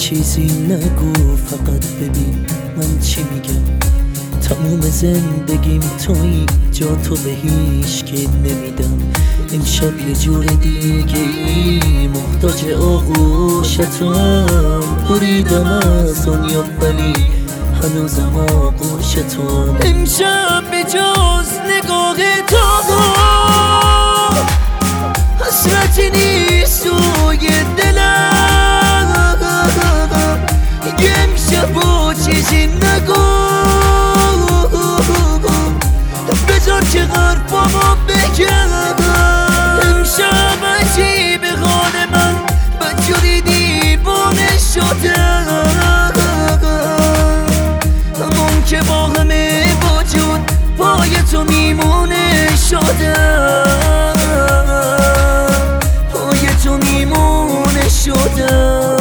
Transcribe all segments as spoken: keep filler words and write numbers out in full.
چیزی نگو، فقط ببین من چی میگم. تموم زندگیم تویی، جا تو به هیچ کی نمیدم. امشب یه جور دیگه ای، محتاج آغوشتم. بریدم از دنیا ولی هنوزم آغوشتم. امشب به جز نگاه تو حسرتی نیست توی دلم. امشب و چیزی نگو، بذار که حرفامو بگم. امشب عجیب حال من بدجوری دیوانه شدم. همون که با همه وجود پای تو میمونه شدم. پای تو میمونه شدم.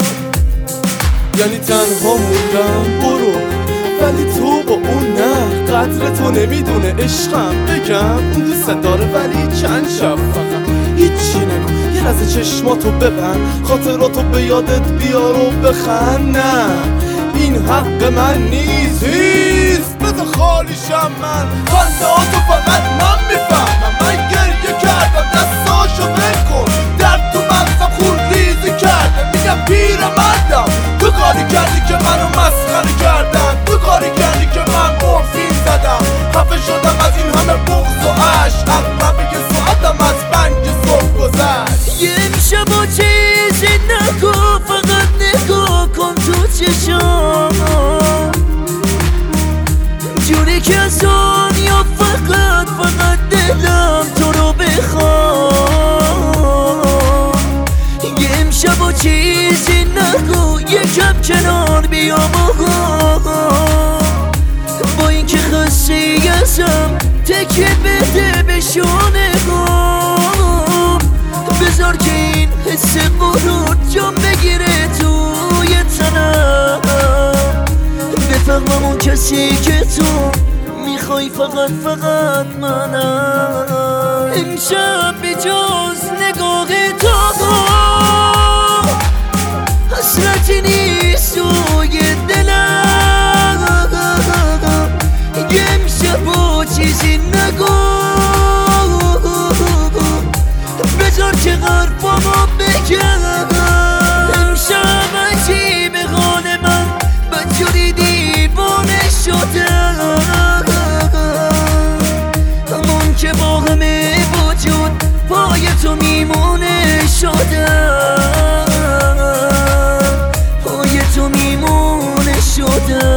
یعنی تنها موندم برو، ولی تو با اون نه. قدر تو نمیدونه عشقم، بگم اون دوست داره ولی چند شب فقط هیچی نگو. یه لحظه چشماتو ببند، خاطراتو به یادت بیار و بخند. نه این حق من نیست، نیست. بذار خالیشم من، خندهاتو فقط من میفهمم. من گریه کردم دستاشو بکن، درد تو مغزم خون ریزی کرده. میگم پیرمردم، تو کاری کردی که منو مسخره کردن. تو کاری کردی که من مورفین زدم. خفه شدم از این همه بغض و عشق، اقربه یه ساعتم از بنگ صبح گذشت. یه امشب و چیزی نگو، فقط نگاه کن تو چشام. جوری که از دنیا فقط فقط دلم تو رو بخوام. یه امشب و چیزی نگو، یکم کنار بیا با این که خسته ازم. تکیه بده به شانه هم، بذار که این حس غرور جام بگیره توی تنم. بفهمم اون کسی که تو میخوای فقط فقط منم. امشب به جز نگاه تو حسرتی نیست توی دلم. امشب و چیزی نگو، بذار که حرفامو بگم. امشب عجیب حال من بدجوری دیوانه شدم. همون که با همه وجود پای تو میمونه شدم. پای تو میمونه شدم.